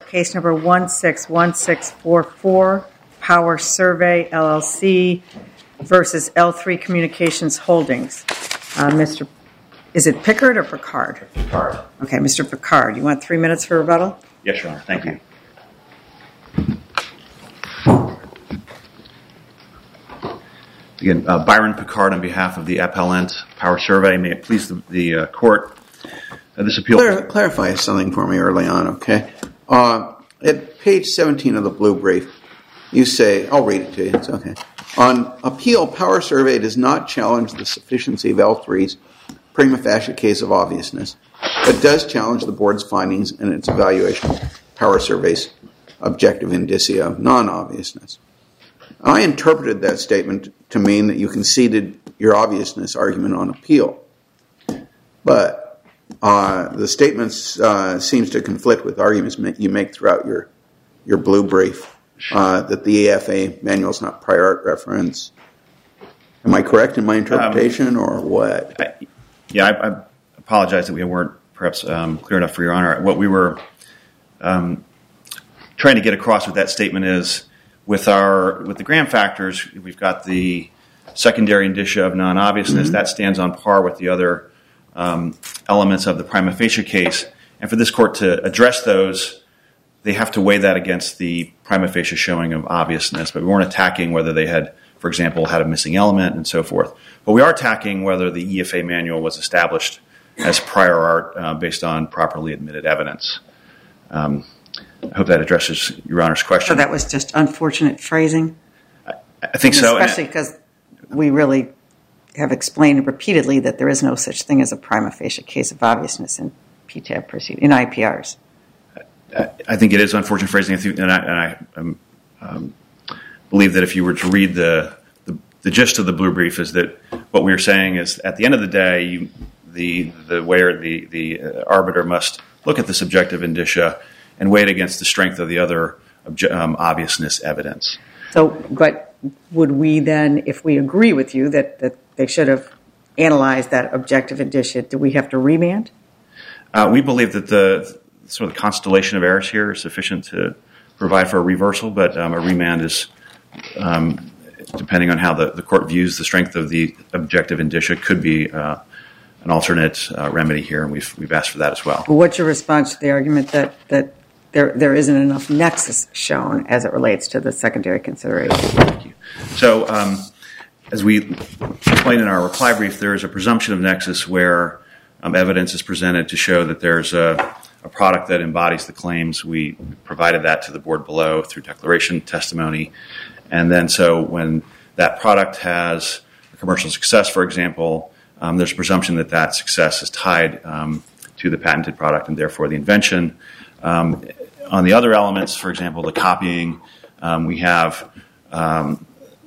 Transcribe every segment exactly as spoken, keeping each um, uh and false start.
case number one six one six four four, Power Survey, L L C versus L three Communications Holdings. Uh, Mister Is it Pickard or Picard? Picard. Okay, Mister Picard, you want three minutes for rebuttal? Yes, Your Honor. Thank okay. you. Again, uh, Byron Picard on behalf of the appellant, Power Survey. May it please the, the uh, court. Uh, this appeal. Clar- clarify something for me early on, okay? Uh, at page seventeen of the blue brief, you say, I'll read it to you, it's okay. On appeal, Power Survey does not challenge the sufficiency of L three's prima facie case of obviousness, but does challenge the board's findings and its evaluation of Power Survey's objective indicia of non-obviousness. I interpreted that statement to mean that you conceded your obviousness argument on appeal. But uh, the statement uh, seems to conflict with arguments you make throughout your your blue brief, uh, that the E F A manual is not prior art reference. Am I correct in my interpretation, um, or what? I, yeah, I, I apologize that we weren't perhaps um, clear enough for Your Honor. What we were um, trying to get across with that statement is, with our with the Graham factors, we've got the secondary indicia of non-obviousness. Mm-hmm. That stands on par with the other um, elements of the prima facie case. And for this court to address those, they have to weigh that against the prima facie showing of obviousness. But we weren't attacking whether they had, for example, had a missing element and so forth. But we are attacking whether the E F A manual was established as prior art uh, based on properly admitted evidence. Um, I hope that addresses Your Honor's question. So that was just unfortunate phrasing? I, I think so. Especially because we really have explained repeatedly that there is no such thing as a prima facie case of obviousness in P T A B proceedings, in I P Rs. I, I think it is unfortunate phrasing, and I, and I um, um, believe that if you were to read the, the the gist of the blue brief, is that what we are saying is, at the end of the day, you, the the where the the uh, arbiter must look at the subjective indicia and weigh it against the strength of the other obje- um, obviousness evidence. So, but would we then, if we agree with you that, that they should have analyzed that objective indicia, do we have to remand? Uh, we believe that the sort of the constellation of errors here is sufficient to provide for a reversal, but um, a remand is, um, depending on how the, the court views the strength of the objective indicia, could be uh, an alternate uh, remedy here, and we've we've asked for that as well. well. What's your response to the argument that, that there there isn't enough nexus shown as it relates to the secondary consideration? Thank you. So, um, as we explained in our reply brief, there is a presumption of nexus where um, evidence is presented to show that there's a, a product that embodies the claims. We provided that to the board below through declaration testimony. And then so when that product has a commercial success, for example, um, there's a presumption that that success is tied um, to the patented product and therefore the invention. Um, on the other elements, for example, the copying, um, we have um,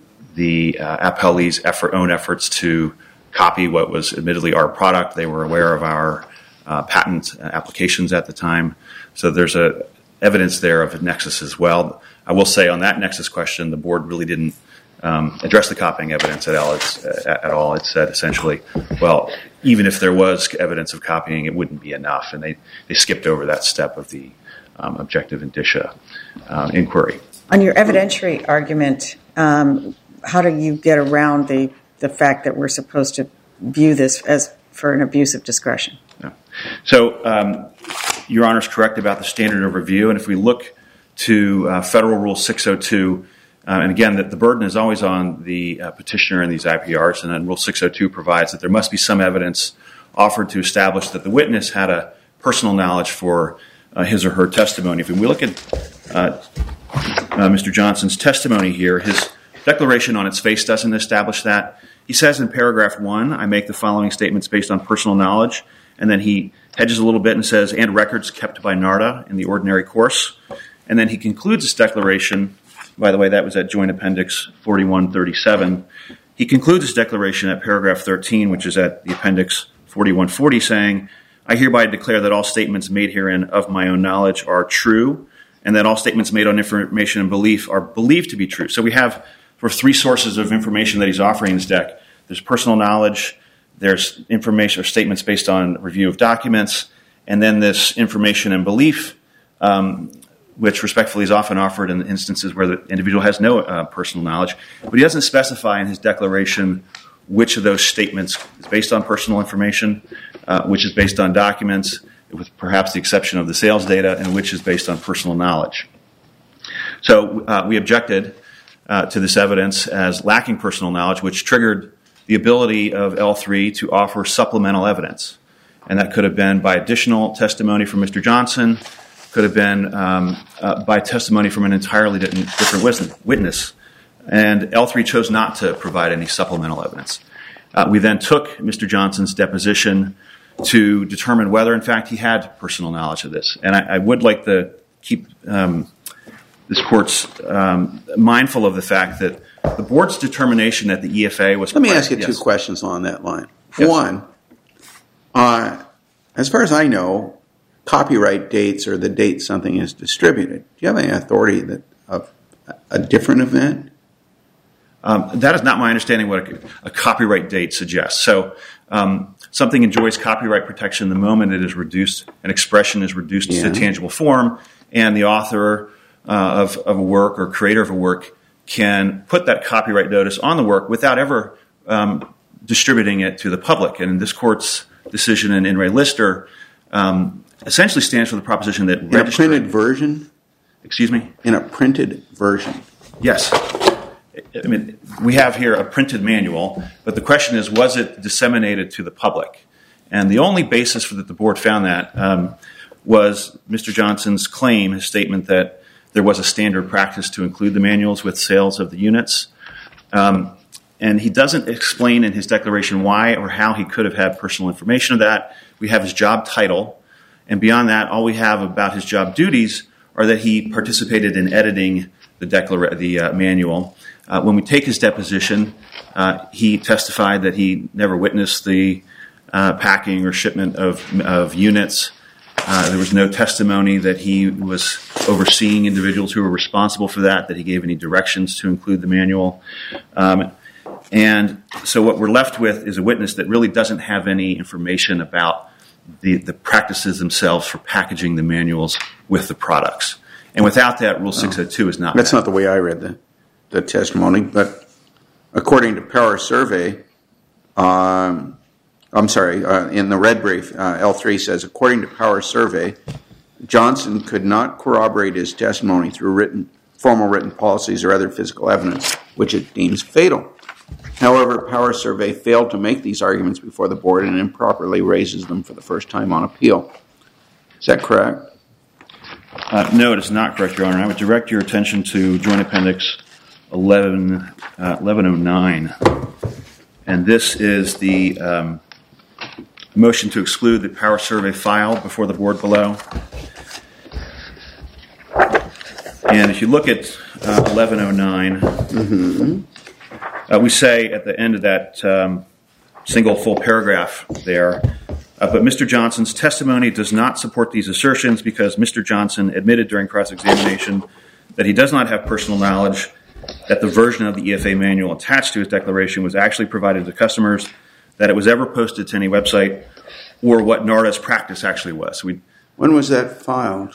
the uh, appellee's effort, own efforts to copy what was admittedly our product. They were aware of our uh, patent applications at the time. So there's a evidence there of a nexus as well. I will say on that nexus question, the board really didn't um, address the copying evidence at all. It's, uh, at all. It said essentially, well, even if there was evidence of copying, it wouldn't be enough. And they, they skipped over that step of the um, objective indicia uh, inquiry. On your evidentiary argument, um, how do you get around the, the fact that we're supposed to view this as for an abuse of discretion? Yeah. So um, Your Honor is correct about the standard of review. And if we look to uh, Federal Rule six oh two, uh, and again, that the burden is always on the uh, petitioner in these I P Rs, and then Rule six oh two provides that there must be some evidence offered to establish that the witness had a personal knowledge for uh, his or her testimony. If we look at uh, uh, Mister Johnson's testimony here, his declaration on its face doesn't establish that. He says in paragraph one, I make the following statements based on personal knowledge, and then he hedges a little bit and says, and records kept by NARDA in the ordinary course. And then he concludes his declaration, by the way, that was at Joint Appendix forty-one thirty-seven. He concludes his declaration at paragraph thirteen, which is at the Appendix forty-one forty, saying, I hereby declare that all statements made herein of my own knowledge are true, and that all statements made on information and belief are believed to be true. So we have for three sources of information that he's offering in his deck. There's personal knowledge, there's information or statements based on review of documents, and then this information and belief um, which respectfully is often offered in instances where the individual has no uh, personal knowledge, but he doesn't specify in his declaration which of those statements is based on personal information, uh, which is based on documents, with perhaps the exception of the sales data, and which is based on personal knowledge. So uh, we objected uh, to this evidence as lacking personal knowledge, which triggered the ability of L three to offer supplemental evidence. And that could have been by additional testimony from Mister Johnson, could have been um, uh, by testimony from an entirely different witness. And L three chose not to provide any supplemental evidence. Uh, we then took Mister Johnson's deposition to determine whether, in fact, he had personal knowledge of this. And I, I would like to keep um, this court's um, mindful of the fact that the board's determination that the E F A was... Let me ask you yes. two questions on that line. Yes. One, uh, as far as I know, copyright dates are the date something is distributed. Do you have any authority that of a different event? Um, that is not my understanding what a, a copyright date suggests. So um, something enjoys copyright protection the moment it is reduced, an expression is reduced yeah. to tangible form, and the author uh, of, of a work or creator of a work can put that copyright notice on the work without ever um, distributing it to the public. And in this court's decision in In re Lister um, essentially stands for the proposition that... In a printed version? Excuse me? In a printed version. Yes. I mean, we have here a printed manual, but the question is, was it disseminated to the public? And the only basis for that the board found that um, was Mister Johnson's claim, his statement that there was a standard practice to include the manuals with sales of the units. Um, and he doesn't explain in his declaration why or how he could have had personal information of that. We have his job title, and beyond that, all we have about his job duties are that he participated in editing the, declara- the uh, manual. Uh, when we take his deposition, uh, he testified that he never witnessed the uh, packing or shipment of, of units. Uh, there was no testimony that he was overseeing individuals who were responsible for that, that he gave any directions to include the manual. Um, and so what we're left with is a witness that really doesn't have any information about the, the practices themselves for packaging the manuals with the products. And without that, Rule six oh two is not That's met. not the way I read the, the testimony, but according to Power Survey, um, I'm sorry, uh, in the red brief, uh, L three says, according to Power Survey, Johnson could not corroborate his testimony through written, formal written policies or other physical evidence, which it deems fatal. However, Power Survey failed to make these arguments before the board and improperly raises them for the first time on appeal. Is that correct? Uh, no, it is not correct, Your Honor. I would direct your attention to Joint Appendix eleven, uh, eleven oh nine. And this is the um, motion to exclude the Power Survey filed before the board below. And if you look at uh, eleven oh nine, mm-hmm. uh, we say at the end of that um, single full paragraph there, Uh, but Mister Johnson's testimony does not support these assertions because Mister Johnson admitted during cross-examination that he does not have personal knowledge that the version of the E F A manual attached to his declaration was actually provided to customers, that it was ever posted to any website, or what NARDA's practice actually was. We, when was that filed?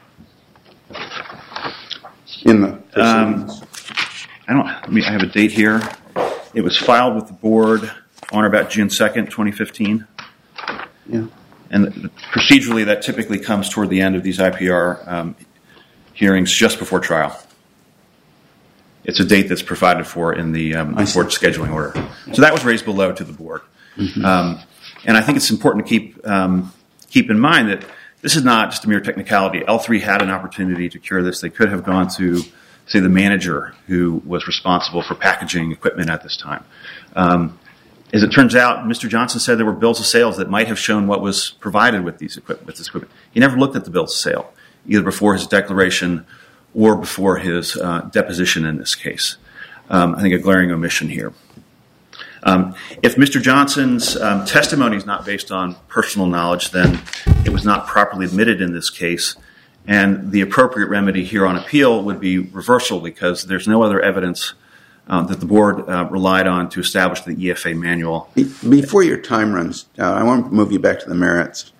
In the um, I don't. I mean, I have a date here. It was filed with the board on or about June second, twenty fifteen. Yeah. And procedurally, that typically comes toward the end of these I P R um, hearings, just before trial. It's a date that's provided for in the um, board scheduling order. So that was raised below to the board. Mm-hmm. Um, and I think it's important to keep um, keep in mind that this is not just a mere technicality. L three had an opportunity to cure this. They could have gone to, say, the manager who was responsible for packaging equipment at this time. Um, As it turns out, Mister Johnson said there were bills of sales that might have shown what was provided with these equipment, with this equipment. He never looked at the bills of sale, either before his declaration or before his uh, deposition in this case. Um, I think a glaring omission here. Um, if Mister Johnson's um, testimony is not based on personal knowledge, then it was not properly admitted in this case, and the appropriate remedy here on appeal would be reversal because there's no other evidence Uh, that the board uh, relied on to establish the E F A manual. Before your time runs out, I want to move you back to the merits.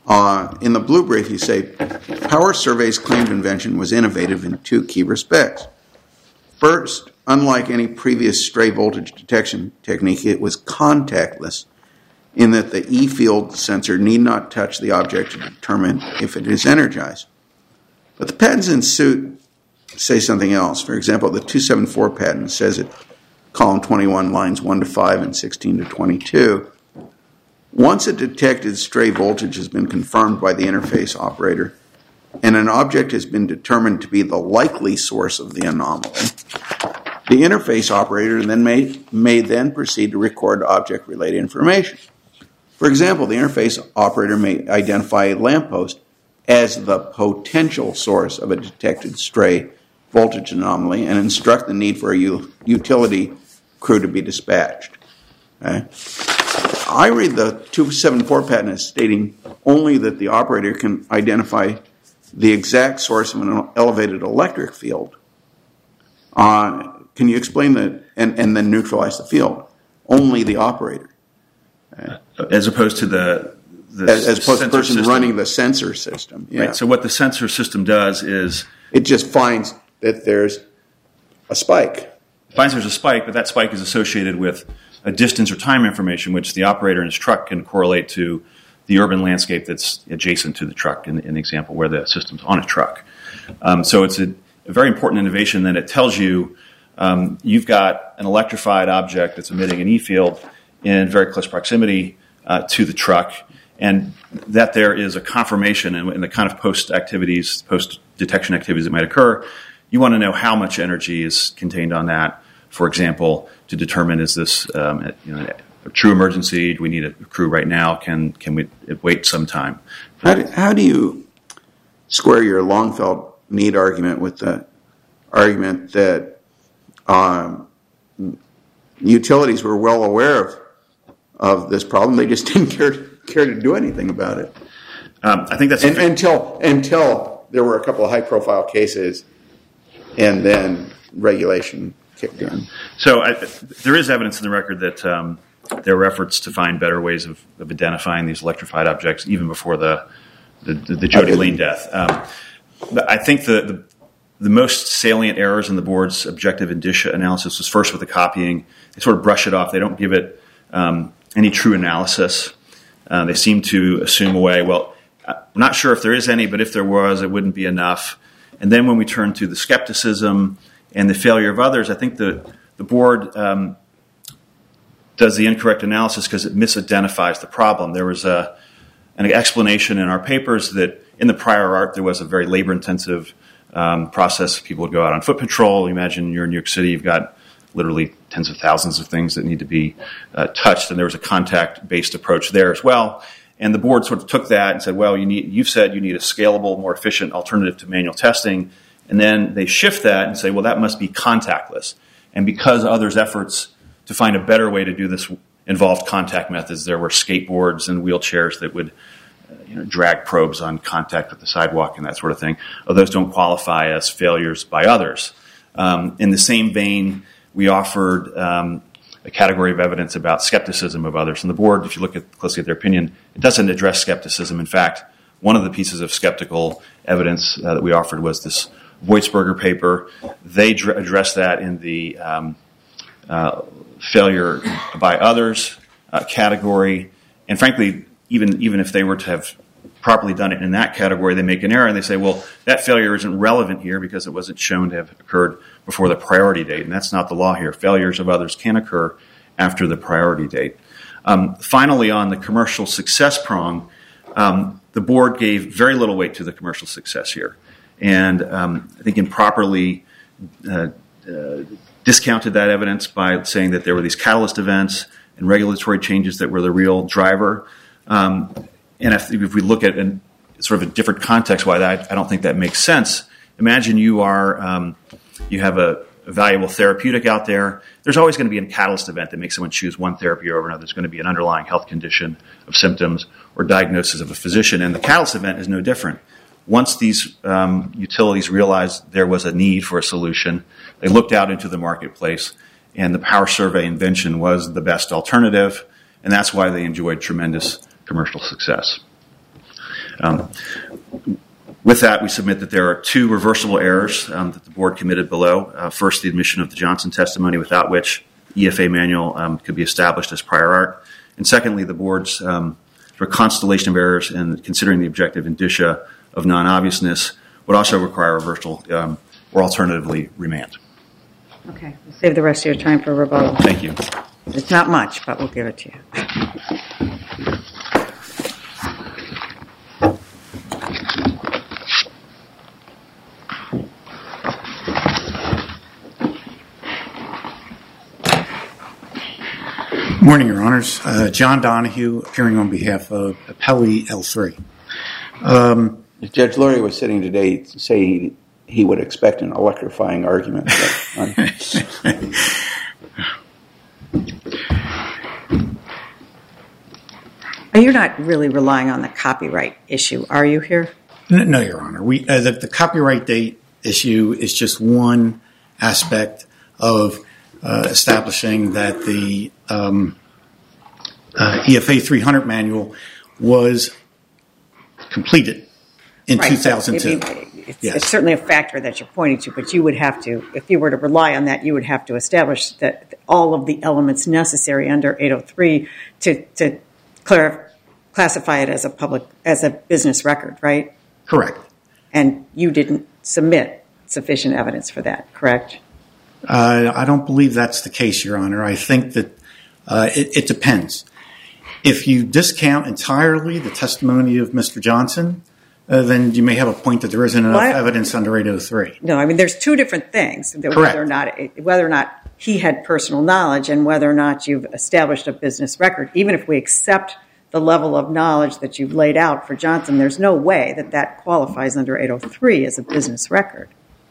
Uh, in the blue brief, you say, Power Survey's claimed invention was innovative in two key respects. First, unlike any previous stray voltage detection technique, it was contactless in that the E-field sensor need not touch the object to determine if it is energized. But the patents in suit say something else. For example, the two seventy-four patent says at column twenty-one, lines one to five and sixteen to twenty-two, once a detected stray voltage has been confirmed by the interface operator and an object has been determined to be the likely source of the anomaly, the interface operator then may, may then proceed to record object-related information. For example, the interface operator may identify a lamppost as the potential source of a detected stray voltage anomaly and instruct the need for a u- utility crew to be dispatched. Okay? I read the two seventy-four patent as stating only that the operator can identify the exact source of an elevated electric field. Uh, can you explain that and, and then neutralize the field? Only the operator. Okay? As opposed to the, the as, as opposed to the person system. running the sensor system. Yeah. Right. So what the sensor system does is it just finds that there's a spike. Finds there's a spike, but that spike is associated with a distance or time information, which the operator in his truck can correlate to the urban landscape that's adjacent to the truck in, in the example where the system's on a truck. Um, so it's a, a very important innovation that it tells you um, you've got an electrified object that's emitting an E-field in very close proximity uh, to the truck, and that there is a confirmation in, in the kind of post-activities, post-detection activities that might occur. You want to know how much energy is contained on that, for example, to determine is this um, you know, a true emergency? Do we need a crew right now? Can can we wait some time? How do, how do you square your long-felt need argument with the argument that um, utilities were well aware of of this problem? They just didn't care to, care to do anything about it. Um, I think that's and, until until there were a couple of high-profile cases, and then regulation kicked in. So I, there is evidence in the record that um, there were efforts to find better ways of, of identifying these electrified objects even before the the, the, the Jody Lane death. Um, but I think the, the the most salient errors in the board's objective indicia analysis was first with the copying. They sort of brush it off. They don't give it um, any true analysis. Uh, they seem to assume away, well, I'm not sure if there is any, but if there was, it wouldn't be enough. And then when we turn to the skepticism and the failure of others, I think the, the board um, does the incorrect analysis because it misidentifies the problem. There was a, an explanation in our papers that in the prior art there was a very labor-intensive um, process. People would go out on foot patrol. Imagine you're in New York City, you've got literally tens of thousands of things that need to be uh, touched, and there was a contact-based approach there as well. And the board sort of took that and said, well, you need, you've said you need a scalable, more efficient alternative to manual testing. And then they shift that and say, well, that must be contactless. And because others' efforts to find a better way to do this involved contact methods, there were skateboards and wheelchairs that would uh, you know, drag probes on contact with the sidewalk and that sort of thing. Oh, those don't qualify as failures by others. Um, in the same vein, we offered um, a category of evidence about skepticism of others. And the board, if you look at closely at their opinion, it doesn't address skepticism. In fact, one of the pieces of skeptical evidence uh, that we offered was this Voitsberger paper. They dr- addressed that in the um, uh, failure by others uh, category. And frankly, even even if they were to have properly done it in that category, they make an error and they say, well, that failure isn't relevant here because it wasn't shown to have occurred before the priority date. And that's not the law here. Failures of others can occur after the priority date. Um, finally, on the commercial success prong, um, the board gave very little weight to the commercial success here. And um, I think improperly uh, uh, discounted that evidence by saying that there were these catalyst events and regulatory changes that were the real driver. Um, and if, if we look at an, sort of a different context why that, I don't think that makes sense. Imagine you are um, you have a, a valuable therapeutic out there. There's always going to be a catalyst event that makes someone choose one therapy over another. There's going to be an underlying health condition of symptoms or diagnosis of a physician, and the catalyst event is no different. Once these um, utilities realized there was a need for a solution, they looked out into the marketplace, and the Power Survey invention was the best alternative, and that's why they enjoyed tremendous commercial success. Um, with that, we submit that there are two reversible errors um, that the board committed below. Uh, first, the admission of the Johnson testimony, without which E F A manual um, could be established as prior art. And secondly, the board's um, sort of constellation of errors in considering the objective indicia of non-obviousness would also require reversal um, or alternatively remand. Okay, we'll save the rest of your time for rebuttal. Thank you. It's not much, but we'll give it to you. Good morning, Your Honors. Uh, John Donahue, appearing on behalf of Appellee L three. Um, if Judge Lurie was sitting today, he'd say he, he would expect an electrifying argument. But, You're not really relying on the copyright issue, are you here? No, Your Honor. We, uh, the, the copyright date issue is just one aspect of uh, establishing that the um, uh, E F A three hundred manual was completed in right. two thousand two. It's, yes. it's certainly a factor that you're pointing to, but you would have to, if you were to rely on that, you would have to establish that all of the elements necessary under eight oh three to to clar- classify it as a public, as a business record, right? Correct. And you didn't submit sufficient evidence for that, correct? Uh, I don't believe that's the case, Your Honor. I think that uh, it, it depends. If you discount entirely the testimony of Mister Johnson, uh, then you may have a point that there isn't enough What? evidence under eight oh three. No, I mean, there's two different things. Correct. Whether or not, whether or not he had personal knowledge and whether or not you've established a business record. Even if we accept the level of knowledge that you've laid out for Johnson, there's no way that that qualifies under eight oh three as a business record.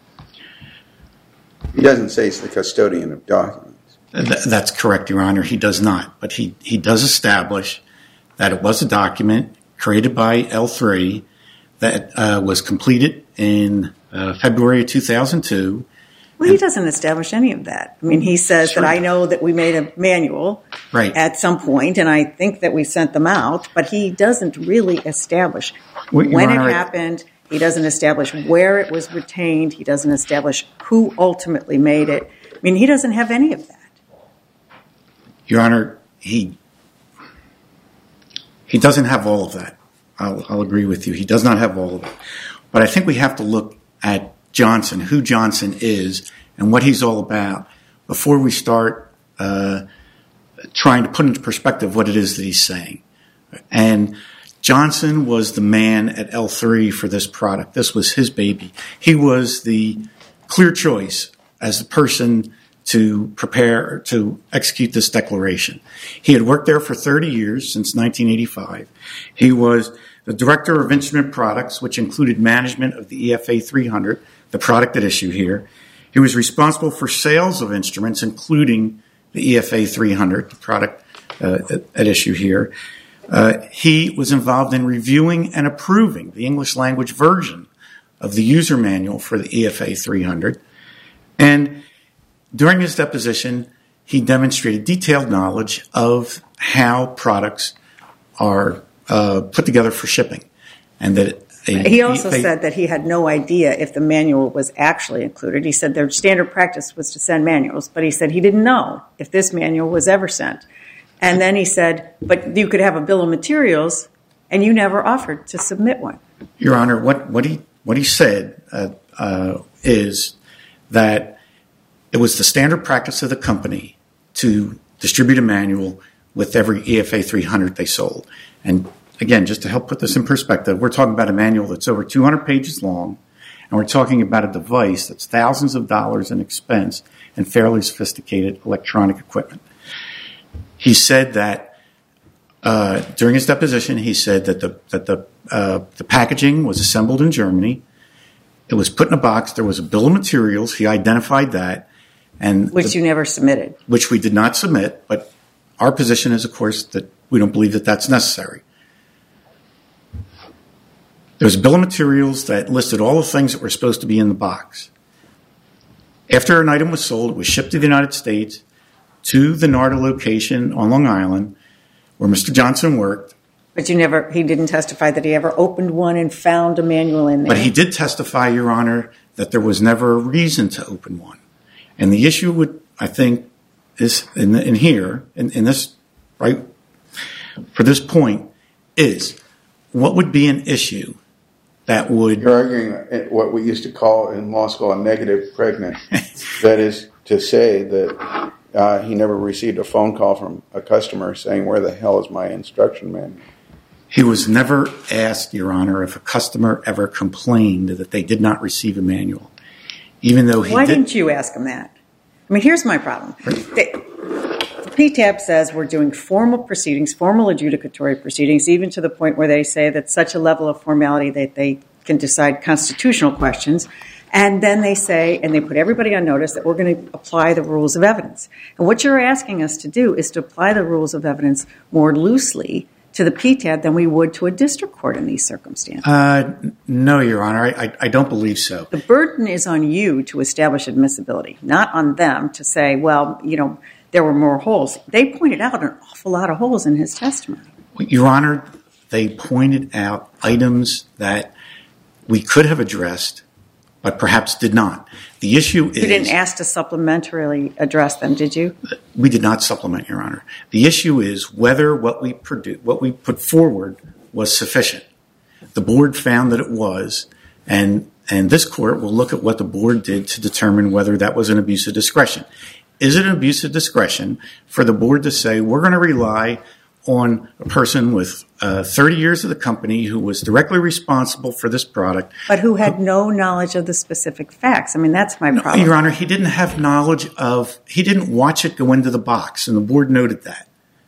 he doesn't say he's the custodian of documents. Th- that's correct, Your Honor. He does not. But he, he does establish that it was a document created by L three that uh, was completed in uh, February of two thousand two. Well, he doesn't establish any of that. I mean, he says Sure. that I know that we made a manual Right. at some point, and I think that we sent them out, but he doesn't really establish Well, Your when it Honor, I- happened. He doesn't establish where it was retained. He doesn't establish who ultimately made it. I mean, he doesn't have any of that. Your Honor, he he doesn't have all of that. I'll, I'll agree with you. He does not have all of it. But I think we have to look at Johnson, who Johnson is, and what he's all about before we start uh, trying to put into perspective what it is that he's saying. And Johnson was the man at L three for this product. This was his baby. He was the clear choice as the person to prepare, to execute this declaration. He had worked there for thirty years, since nineteen eighty-five. He was the director of instrument products, which included management of the E F A three hundred, the product at issue here. He was responsible for sales of instruments, including the E F A three hundred, the product uh, at, at issue here. Uh, he was involved in reviewing and approving the English language version of the user manual for the E F A three hundred. And during his deposition, he demonstrated detailed knowledge of how products are uh, put together for shipping. And that a, He also they, said that he had no idea if the manual was actually included. He said their standard practice was to send manuals, but he said he didn't know if this manual was ever sent. And then he said, but you could have a bill of materials, and you never offered to submit one. Your Honor, what, what he what he said uh, uh, is that it was the standard practice of the company to distribute a manual with every E F A three hundred they sold. And again, just to help put this in perspective, we're talking about a manual that's over two hundred pages long, and we're talking about a device that's thousands of dollars in expense and fairly sophisticated electronic equipment. He said that uh, during his deposition, he said that the that the uh, the packaging was assembled in Germany. It was put in a box. There was a bill of materials. He identified that, and Which the, you never submitted. which we did not submit. But our position is, of course, that we don't believe that that's necessary. There was a bill of materials that listed all the things that were supposed to be in the box. After an item was sold, it was shipped to the United States, to the NARDA location on Long Island, where Mister Johnson worked, But you never, he didn't testify that he ever opened one and found a manual in there. But he did testify, Your Honor, that there was never a reason to open one. And the issue would, I think, is in, in here, in, in this, right, for this point, is what would be an issue that would... You're arguing what we used to call in law school a negative pregnant. That is to say that uh, he never received a phone call from a customer saying, where the hell is my instruction manual? He was never asked, Your Honor, if a customer ever complained that they did not receive a manual, even though he Why did... didn't you ask him that? I mean, here's my problem. They, the P T A B says we're doing formal proceedings, formal adjudicatory proceedings, even to the point where they say that such a level of formality that they can decide constitutional questions. And then they say, and they put everybody on notice, that we're going to apply the rules of evidence. And what you're asking us to do is to apply the rules of evidence more loosely to the P T A B than we would to a district court in these circumstances. Uh, no, Your Honor, I, I, I don't believe so. The burden is on you to establish admissibility, not on them to say, well, you know, there were more holes. They pointed out an awful lot of holes in his testimony. Your Honor, they pointed out items that we could have addressed, but perhaps did not. The issue is... You didn't ask to supplementarily address them, did you? We did not supplement, Your Honor. The issue is whether what we produ- what we put forward was sufficient. The board found that it was, and and this court will look at what the board did to determine whether that was an abuse of discretion. Is it an abuse of discretion for the board to say, we're going to rely on a person with uh, thirty years of the company who was directly responsible for this product. But who had no knowledge of the specific facts. I mean, that's my No, problem. Your Honor, he didn't have knowledge of, he didn't watch it go into the box, and the board noted that.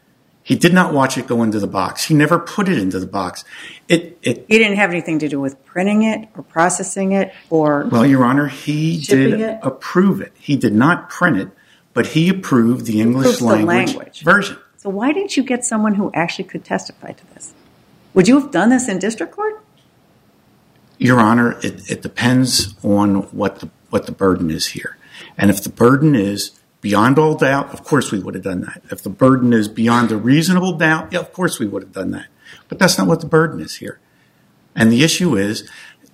He did not watch it go into the box. He never put it into the box. It, it. He didn't have anything to do with printing it or processing it or... Well, Your Honor, he did it? approve it. He did not print it, but he approved the English Approves the language, language. version. So why didn't you get someone who actually could testify to this? Would you have done this in district court? Your Honor, it, it depends on what the what the burden is here. And if the burden is beyond all doubt, of course we would have done that. If the burden is beyond a reasonable doubt, yeah, of course we would have done that. But that's not what the burden is here. And the issue is,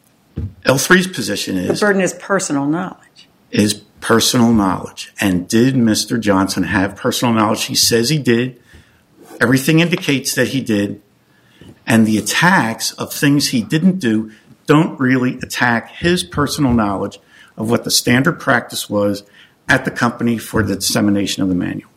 L three's position is... The burden is personal knowledge. Is personal knowledge. And did Mister Johnson have personal knowledge? He says he did. Everything indicates that he did. And the attacks of things he didn't do don't really attack his personal knowledge of what the standard practice was at the company for the dissemination of the manual.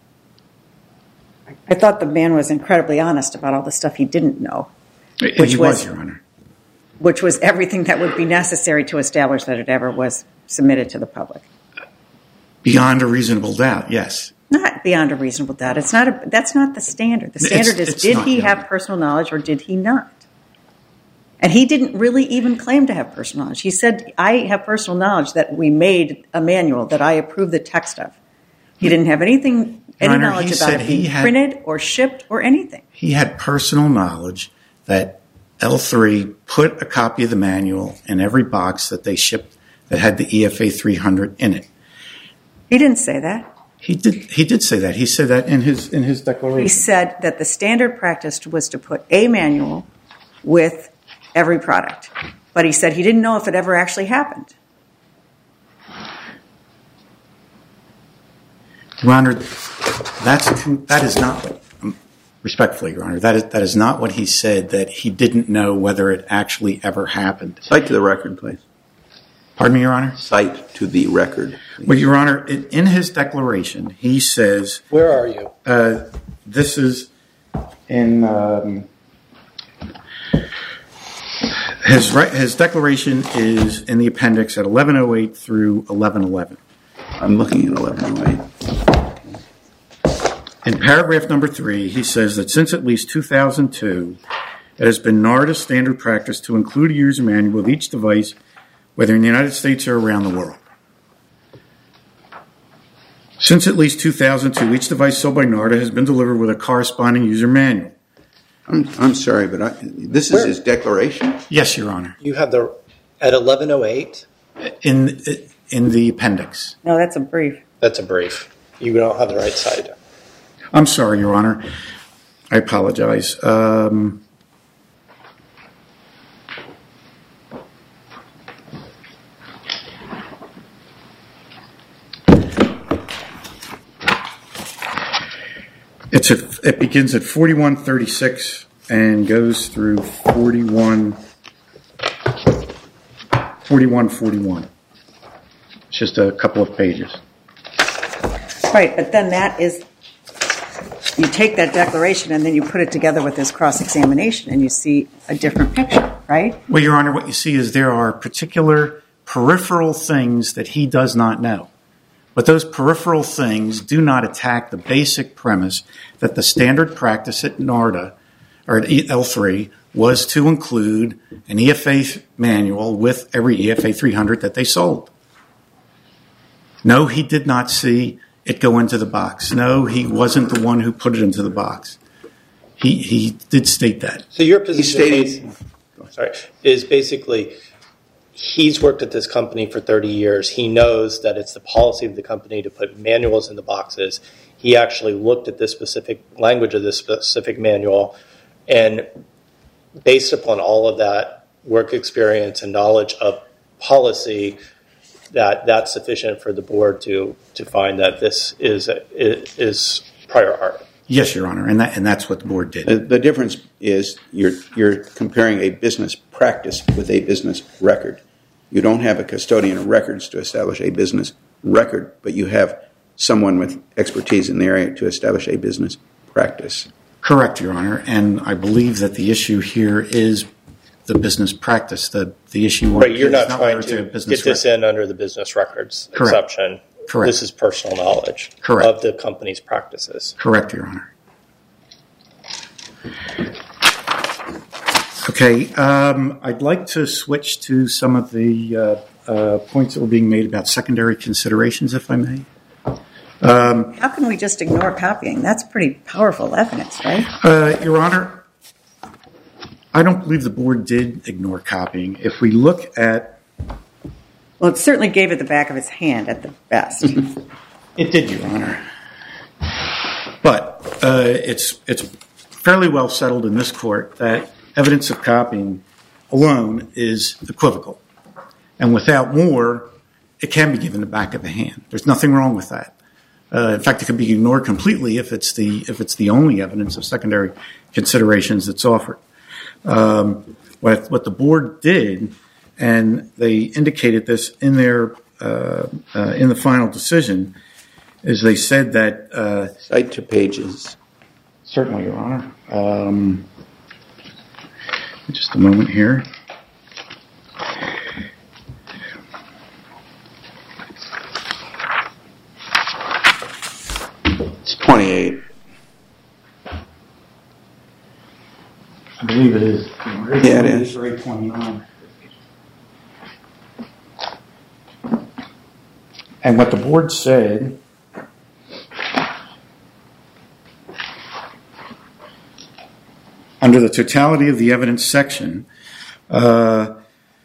I thought the man was incredibly honest about all the stuff he didn't know. Which Which he was, was, Your Honor. Which was everything that would be necessary to establish that it ever was submitted to the public. Beyond a reasonable doubt, yes. Not beyond a reasonable doubt. It's not. A, that's not the standard. The standard It's- is, it's did not, he Your have Honor. personal knowledge or did he not? And he didn't really even claim to have personal knowledge. He said, I have personal knowledge that we made a manual that I approve the text of. He didn't have anything, any Honor, knowledge he about said it he being had- printed or shipped or anything. He had personal knowledge that L three put a copy of the manual in every box that they shipped that had the E F A three hundred in it. He didn't say that. He did. He did say that. He said that in his in his declaration. He said that the standard practice was to put a manual with every product. But he said he didn't know if it ever actually happened. Your Honor, that's that is not respectfully, Your Honor. That is that is not what he said. That he didn't know whether it actually ever happened. Cite to the record, please. Pardon me, Your Honor. Cite to the record. Please. Well, Your Honor, in, in his declaration, he says. Where are you? Uh, this is in um, his right. His declaration is in the appendix at eleven oh eight through eleven eleven. I'm looking at eleven oh eight. In paragraph number three, he says that since at least two thousand two, it has been NARDA's standard practice to include a user manual of each device, whether in the United States or around the world. Since at least two thousand two, each device sold by NARDA has been delivered with a corresponding user manual. I'm, I'm sorry, but I, this is Where? his declaration? Yes, Your Honor. You have the at eleven oh eight. In in the appendix. No, that's a brief. That's a brief. You don't have the right side. I'm sorry, Your Honor. I apologize. Um, It's at, it begins at forty-one thirty-six and goes through forty-one forty-one forty-one. It's just a couple of pages. Right, but then that is, you take that declaration and then you put it together with this cross-examination and you see a different picture, right? Well, Your Honor, what you see is there are particular peripheral things that he does not know. But those peripheral things do not attack the basic premise that the standard practice at NARDA, or at L three, was to include an E F A manual with every E F A three hundred that they sold. No, he did not see it go into the box. No, he wasn't the one who put it into the box. He he did state that. So your position stated, is, sorry, is basically he's worked at this company for thirty years. He knows that it's the policy of the company to put manuals in the boxes. He actually looked at this specific language of this specific manual, and based upon all of that work experience and knowledge of policy, that that's sufficient for the board to to find that this is is prior art. Yes, Your Honor, and that and that's what the board did. The, the difference is you're you're comparing a business practice with a business record. You don't have a custodian of records to establish a business record, but you have someone with expertise in the area to establish a business practice. Correct, Your Honor, and I believe that the issue here is the business practice. The the issue right, you're is not not trying whether to it's a get business this record. in under the business records Correct. exception. Correct. This is personal knowledge Correct. of the company's practices. Correct, Your Honor. Okay, um, I'd like to switch to some of the uh, uh, points that were being made about secondary considerations, if I may. Um, How can we just ignore copying? That's pretty powerful evidence, right? uh, Your Honor, I don't believe the board did ignore copying. If we look at... Well, it certainly gave it the back of its hand at the best. It did, Your Honor. But uh, it's it's fairly well settled in this court that evidence of copying alone is equivocal. And without more, it can be given the back of the hand. There's nothing wrong with that. Uh, in fact, it can be ignored completely if it's the if it's the only evidence of secondary considerations that's offered. Um, what what the board did, and they indicated this in their uh, uh, in the final decision, is they said that uh, Cite to pages. certainly, Your Honor. Um, just a moment here. It's twenty-eight. I believe it is. Yeah, it is. eight twenty-nine. And what the board said, under the totality of the evidence section, uh,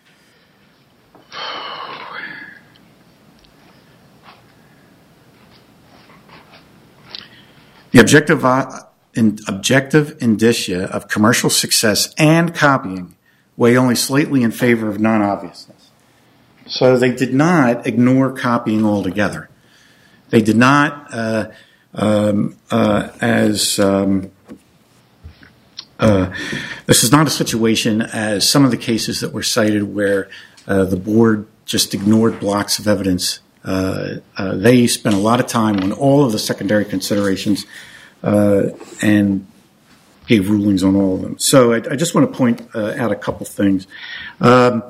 the objective, uh, in, objective indicia of commercial success and copying weigh only slightly in favor of non-obviousness. So they did not ignore copying altogether. They did not, uh, um, uh, as um, uh, this is not a situation as some of the cases that were cited where uh, the board just ignored blocks of evidence. Uh, uh, they spent a lot of time on all of the secondary considerations uh, and gave rulings on all of them. So I, I just want to point uh, out a couple things. Um,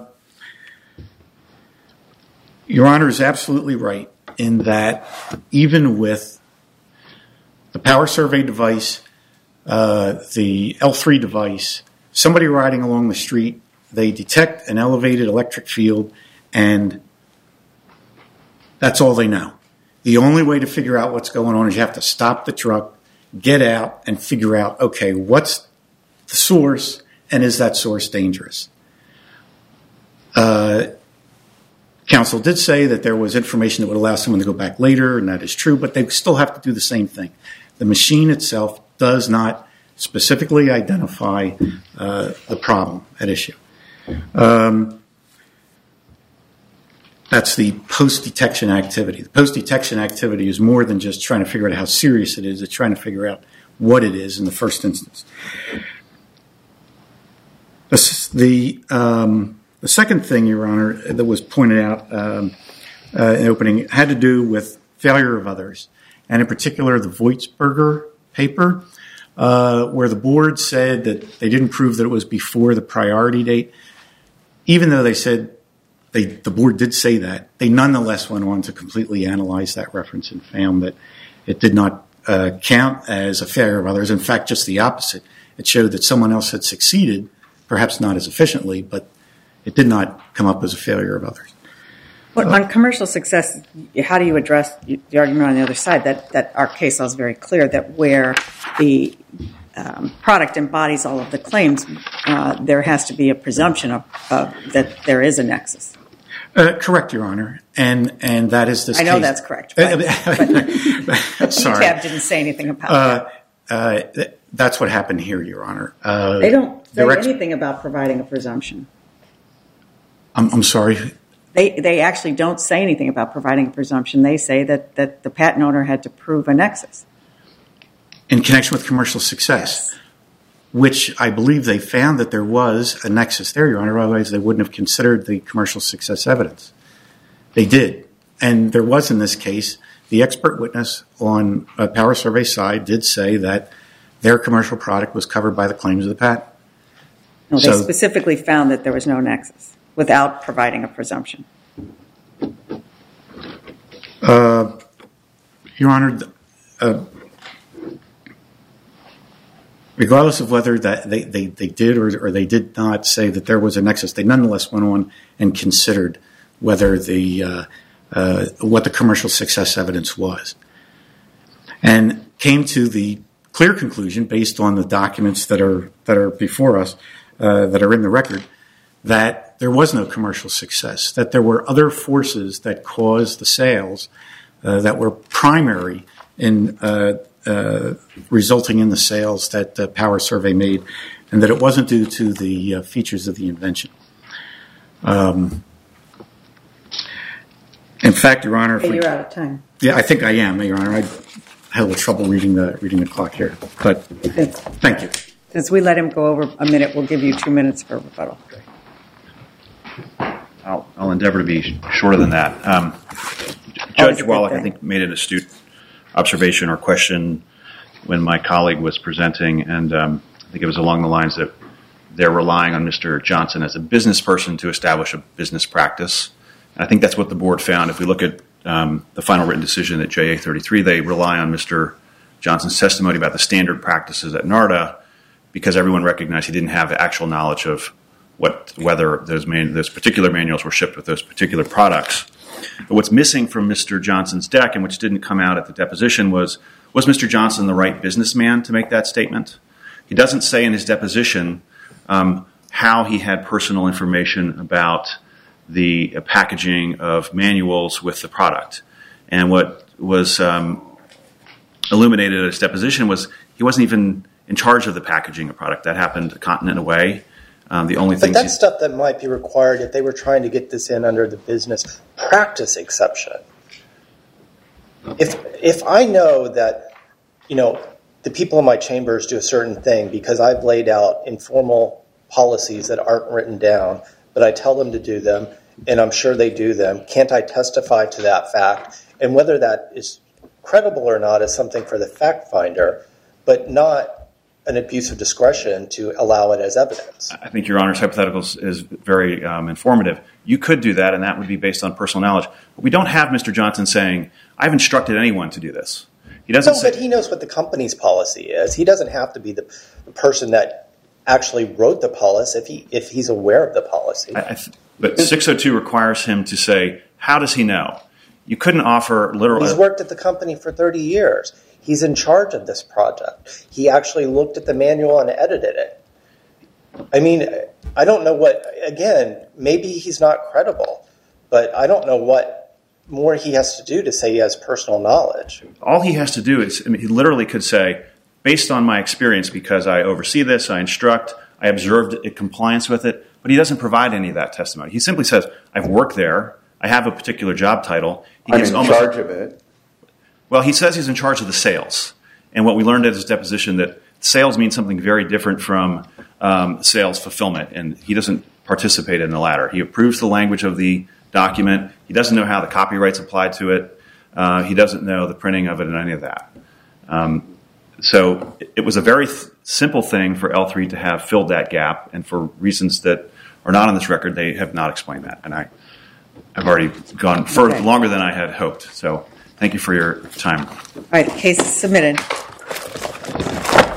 Your Honor is absolutely right in that even with the power survey device, uh, the L three device, somebody riding along the street, they detect an elevated electric field, and that's all they know. The only way to figure out what's going on is you have to stop the truck, get out, and figure out, okay, what's the source, and is that source dangerous? Uh, Counsel did say that there was information that would allow someone to go back later, and that is true, but they still have to do the same thing. The machine itself does not specifically identify uh, the problem at issue. Um, that's the post-detection activity. The post-detection activity is more than just trying to figure out how serious it is. It's trying to figure out what it is in the first instance. The, um, the second thing, Your Honor, that was pointed out um, uh, in opening had to do with failure of others, and in particular the Voitsberger paper, uh, where the board said that they didn't prove that it was before the priority date. Even though they said they, the board did say that, they nonetheless went on to completely analyze that reference and found that it did not uh, count as a failure of others. In fact, just the opposite. It showed that someone else had succeeded, perhaps not as efficiently, but it did not come up as a failure of others. Well, on commercial success, how do you address the argument on the other side that, that our case law is very clear that where the um, product embodies all of the claims, uh, there has to be a presumption of, of that there is a nexus? Uh, correct, Your Honor, and and that is this I know case. that's correct. But, but Sorry. P T A B didn't say anything about uh, that. Uh, that's what happened here, Your Honor. Uh, they don't say ex- anything about providing a presumption. I'm, I'm sorry. They they actually don't say anything about providing a presumption. They say that, that the patent owner had to prove a nexus. In connection with commercial success, yes. Which I believe they found that there was a nexus there, Your Honor. Otherwise, they wouldn't have considered the commercial success evidence. They did. And there was, in this case, the expert witness on a power survey side did say that their commercial product was covered by the claims of the patent. No, they so, specifically found that there was no nexus without providing a presumption. Uh, Your Honor, uh, regardless of whether that they, they, they did or, or they did not say that there was a nexus, they nonetheless went on and considered whether the uh, uh, what the commercial success evidence was, and came to the clear conclusion, based on the documents that are that are before us, uh, that are in the record, that there was no commercial success, that there were other forces that caused the sales uh, that were primary in uh, uh, resulting in the sales that the power survey made, and that it wasn't due to the uh, features of the invention. Um, in fact, Your Honor, Hey, we, you're out of time. Yeah, I think I am, Your Honor. I had a little trouble reading the reading the clock here, but thank you. Since we let him go over a minute, we'll give you two minutes for rebuttal. I'll, I'll endeavor to be shorter than that. Um, Judge Wallach, I think, made an astute observation or question when my colleague was presenting, and um, I think it was along the lines that they're relying on Mister Johnson as a business person to establish a business practice. And I think that's what the board found. If we look at um, the final written decision at J A thirty-three, they rely on Mister Johnson's testimony about the standard practices at NARDA because everyone recognized he didn't have actual knowledge of what whether those man, those particular manuals were shipped with those particular products. But what's missing from Mister Johnson's deck, and which didn't come out at the deposition, was was Mister Johnson the right businessman to make that statement? He doesn't say in his deposition um, how he had personal information about the uh, packaging of manuals with the product. And what was um, illuminated at his deposition was he wasn't even in charge of the packaging of product. That happened a continent away. Um, the only but that's stuff that might be required if they were trying to get this in under the business practice exception. If if I know that, you know, the people in my chambers do a certain thing because I've laid out informal policies that aren't written down, but I tell them to do them, and I'm sure they do them, can't I testify to that fact? And whether that is credible or not is something for the fact finder, but not an abuse of discretion to allow it as evidence. I think Your Honor's hypothetical is very um, informative. You could do that, and that would be based on personal knowledge. But we don't have Mister Johnson saying, I've instructed anyone to do this. He doesn't no, say, but he knows what the company's policy is. He doesn't have to be the, the person that actually wrote the policy if he if he's aware of the policy. I, I th- but six oh two requires him to say, how does he know? You couldn't offer literal... He's worked at the company for thirty years. He's in charge of this project. He actually looked at the manual and edited it. I mean, I don't know what, again, maybe he's not credible, but I don't know what more he has to do to say he has personal knowledge. All he has to do is, I mean, he literally could say, based on my experience, because I oversee this, I instruct, I observed it, compliance with it, but he doesn't provide any of that testimony. He simply says, I've worked there, I have a particular job title. He I'm in almost, charge of it. Well, he says he's in charge of the sales. And what we learned at his deposition that sales means something very different from um, sales fulfillment, and he doesn't participate in the latter. He approves the language of the document. He doesn't know how the copyright's applied to it. Uh, he doesn't know the printing of it and any of that. Um, so it was a very th- simple thing for L three to have filled that gap, and for reasons that are not on this record, they have not explained that. And I, I've already gone further, Okay. longer than I had hoped. So thank you for your time. All right, the case is submitted.